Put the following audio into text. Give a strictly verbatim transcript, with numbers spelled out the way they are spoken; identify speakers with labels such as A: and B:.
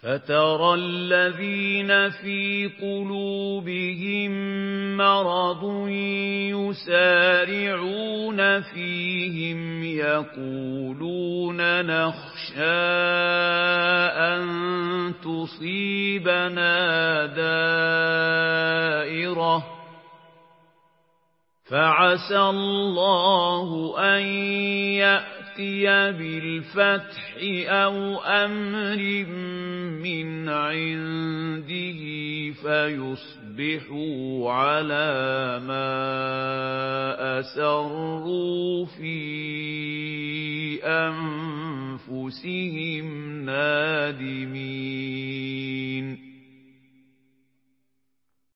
A: فَتَرَى الَّذِينَ فِي قُلُوبِهِم مَّرَضٌ يُسَارِعُونَ فِيهِمْ يَقُولُونَ نَخْشَىٰ أَن تُصِيبَنَا دَائِرَةٌ فَعَسَى اللَّهُ أَن يَأْتِيَ بِالْفَتْحِ أَوْ أَمْرٍ مِّنْ عِندِهِ فَيُصْبِحُوا عَلَىٰ مَا أَسَرُّوا فِي أَنفُسِهِمْ نَادِمِينَ